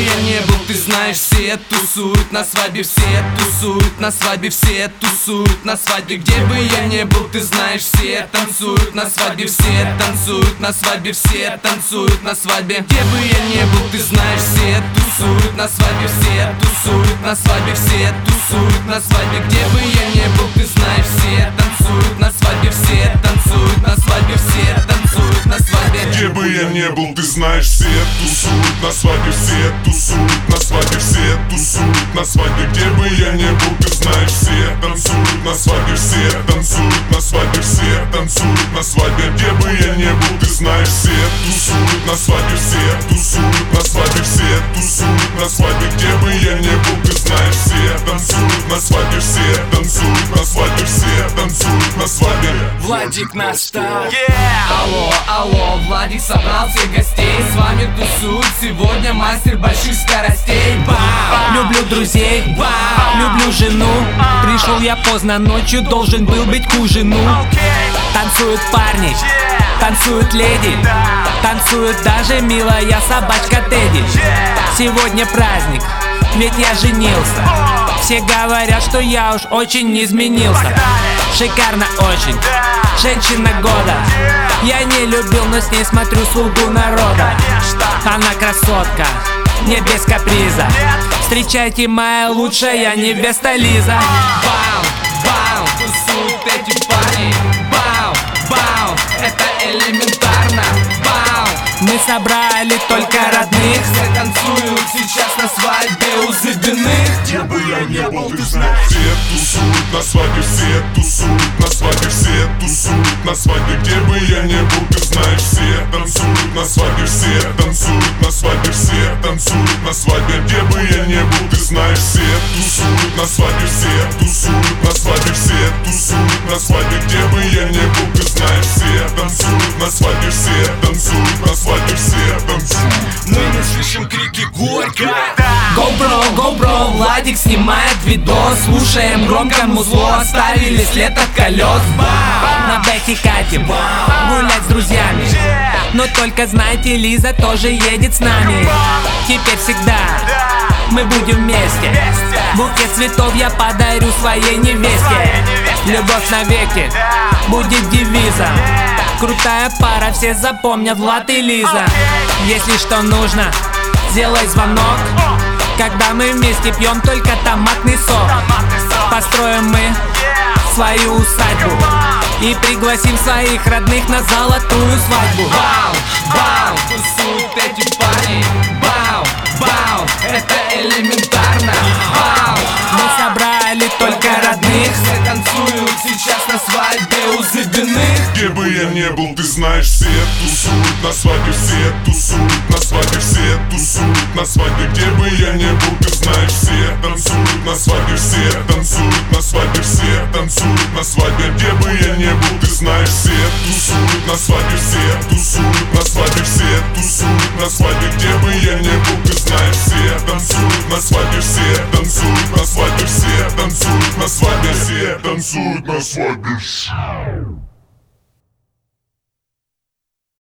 я не был, ты знаешь, все тусуют на свадьбе, все тусуют на свадьбе, все тусуют на свадьбе. Где бы я не был, ты знаешь, все танцуют на свадьбе, все танцуют на свадьбе, все танцуют на свадьбе. Где бы я не был, ты знаешь, все тусуют на свадьбе, все тусуют на свадьбе, все тусуют на свадьбе. Где бы я не был, ты знаешь, все танцуют на свадьбе, все танцуют на свадьбе, все танцуют на свадьбе. Где бы я не был, ты знаешь, все тусуют на свадьбе, все тусуют на свадьбе, все тусуют на свадьбе. Где бы я не был, ты знаешь, все танцуют на свадьбе, все танцуют на свадьбе, все танцуют на свадьбе. Где бы я не был, ты знаешь, все тусуют на свадьбе, все тусуют на свадьбе, все тусуют на свадьбе. Где бы я не был, ты знаешь, все танцуют на свадьбе, все танцуют на свадьбе, все танцуют на свадьбе. Владик наш штаб. Алло, алло, Владик собрал всех гостей. С вами тусует сегодня мастер больших скоростей. Бам! Люблю друзей, люблю жену. Пришел я поздно ночью, должен был быть к ужину. Танцуют парни, танцуют леди, танцует даже милая собачка Тедди. Сегодня праздник, ведь я женился. Все говорят, что я уж очень изменился. Шикарно очень, женщина года. Я не любил, но с ней смотрю «Слугу народа». Она красотка, не без каприза. Встречайте, моя лучшая невеста Лиза. Бау, бау, тусуют эти парни. Бау, бау, это элементарно. Бау, Мы собрали только родных. все танцуют сейчас на свадьбе у Забиных. Где бы я не был, ты знаешь, все тусуют на свадьбе, все тусуют на свадьбе, все тусуют на свадьбе. Где бы я не был, ты знаешь, все танцуют на свадьбе, все танцуют на свадьбе, все танцуют на свадьбе. Где бы я не был, ты знаешь, все тусуют на свадьбе, все тусуют на свадьбе, все тусуют на свадьбе. Где бы я не был, ты знаешь, все танцуют на свадьбе, все танцуют на свадьбе, все танцуют. Мы не слышим крики горько. GoPro, Владик снимает видос. Слушаем громко музло, оставили след от колес. На бэхе катим, гулять с друзьями. Но только знайте, Лиза тоже едет с нами. Теперь всегда мы будем вместе. Букет цветов я подарю своей невесте. Любовь навеки будет девизом. Крутая пара, все запомнят, Влад и Лиза. Если что нужно, сделай звонок. Когда мы вместе пьем только томатный сок. Построим мы свою усадьбу и пригласим своих родных на золотую свадьбу. Бау, бау, тусуют эти парни. Бау, бау, это элементарно. Бау, Мы собрали только родных. все танцуют сейчас на свадьбе у Забиных. Где бы я не был, ты знаешь, все тусуют на свадьбе, все тусуют на свадьбе, все тусуют на свадьбе. Где бы я не был, ты знаешь, все танцуют на свадьбе, все танцуют на свадьбе, все танцуют на свадьбе. Где бы я не был, ты знаешь, все тусуют на свадьбе, все тусуют на свадьбе, все тусуют на свадьбе. Где бы я не был, ты знаешь, все танцуют на свадьбе, все танцуют на свадьбе, все танцуют на свадьбе, все танцуют на свадьбе.